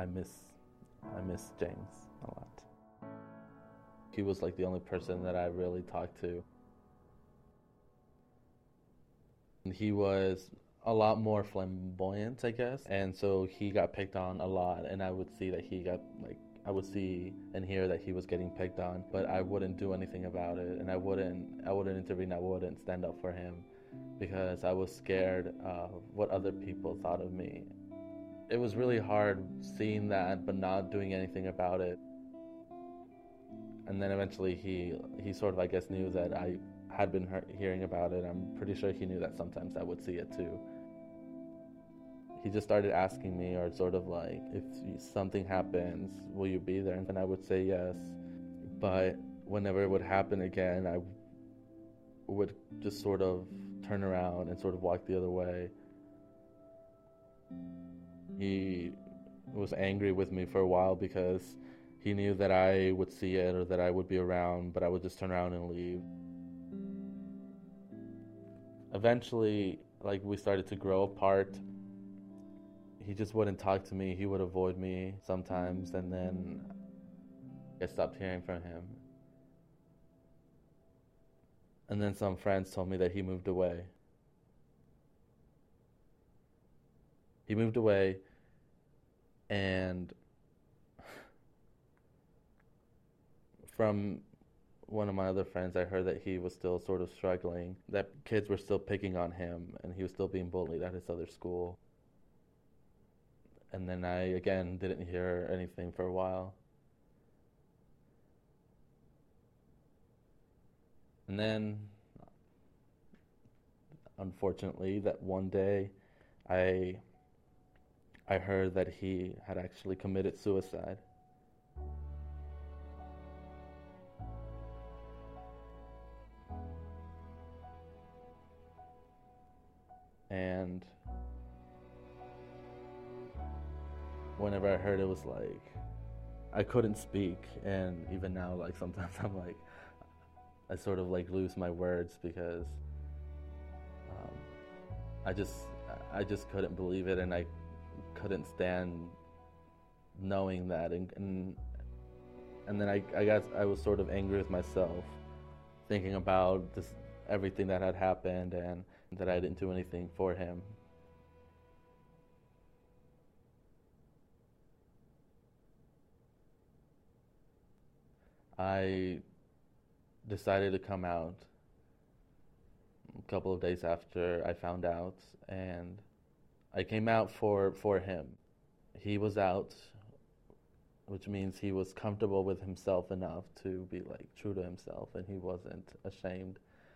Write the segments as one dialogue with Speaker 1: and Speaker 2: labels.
Speaker 1: I miss James a lot. He was like the only person that I really talked to. And he was a lot more flamboyant, I guess, and so he got picked on a lot, and I would see that he got like I would see and hear that he was getting picked on, but I wouldn't do anything about it, and I wouldn't intervene. I wouldn't stand up for him because I was scared of what other people thought of me. It was really hard seeing that but not doing anything about it. And then eventually he sort of, I guess, knew that I had been hearing about it. I'm pretty sure he knew that sometimes I would see it too. He just started asking me, or sort of like, if something happens, will you be there? And I would say yes. But whenever it would happen again, I would just sort of turn around and sort of walk the other way. He was angry with me for a while because he knew that I would see it or that I would be around, but I would just turn around and leave. Eventually, like, we started to grow apart. He just wouldn't talk to me. He would avoid me sometimes, and then I stopped hearing from him. And then some friends told me that he moved away. He moved away, and from one of my other friends, I heard that he was still sort of struggling, that kids were still picking on him, and he was still being bullied at his other school. And then I, again, didn't hear anything for a while. And then, unfortunately, that one day, I I heard that he had actually committed suicide. And whenever I heard it, was like I couldn't speak, and even now, like, sometimes I'm like, I sort of like lose my words because um, I just I just couldn't believe it, and I couldn't stand knowing that, and then I guess I was sort of angry with myself, thinking about this everything that had happened and that I didn't do anything for him. I decided to come out a couple of days after I found out, and I came out for him. He was out, which means he was comfortable with himself enough to be like true to himself, and he wasn't ashamed.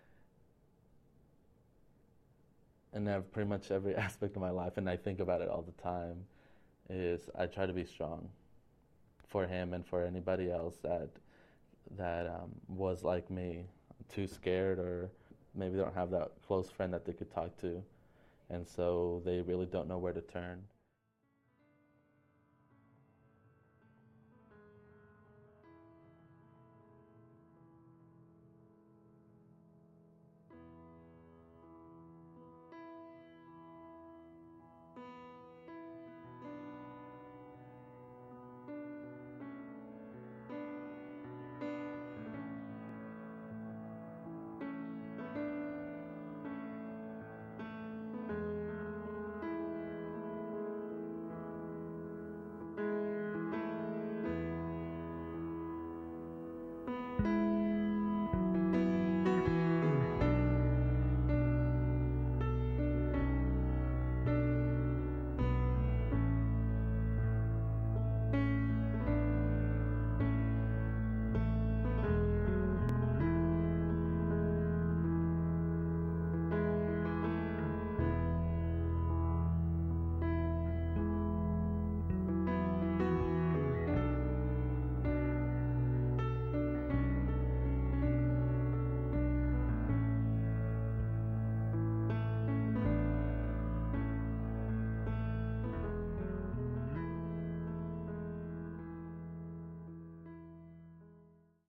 Speaker 1: And pretty much every aspect of my life, and I think about it all the time, is I try to be strong for him and for anybody else that was like me, too scared, or maybe they don't have that close friend that they could talk to, and so they really don't know where to turn.